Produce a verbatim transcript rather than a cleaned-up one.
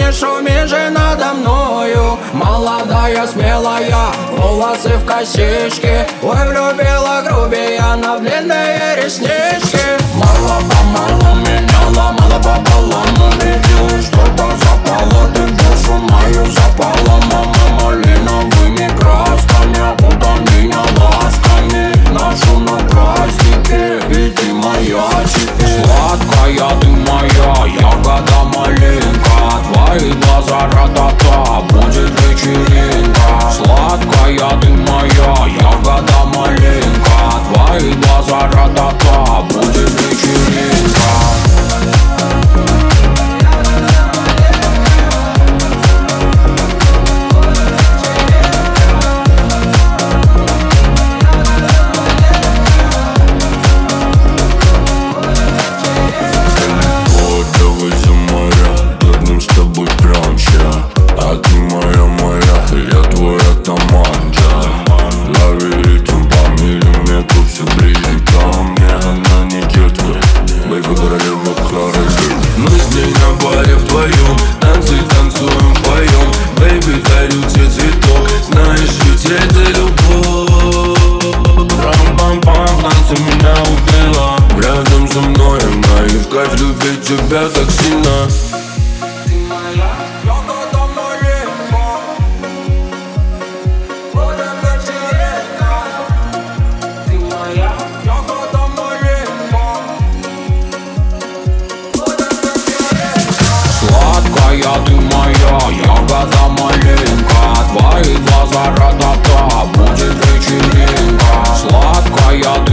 не шуми же надо мною. Молодая, смелая, волосы в косички. Ой, влюбила грубияна в длинные реснички. Мало-помалу меня ломала пополам, убедилась, что-то запало. Ты душу мою запала, мама, малиновыми красками. Окутай меня ласками, ношу на празднике, и ты моя теперь. Сладкая ты моя, ягода малинка. Твои глаза ра-та-та, будет вечеринка. Сладкая ты моя, ягода малинка. Твои глаза ра-та-та, будет вечеринка. Тебя так сильно. Ты моя ягода малинка. Будет вечеринка. Ты моя ягода малинка. Будет вечеринка. Сладкая ты моя ягода малинка. Твои глаза ра-та-та, будет вечеринка. Сладкая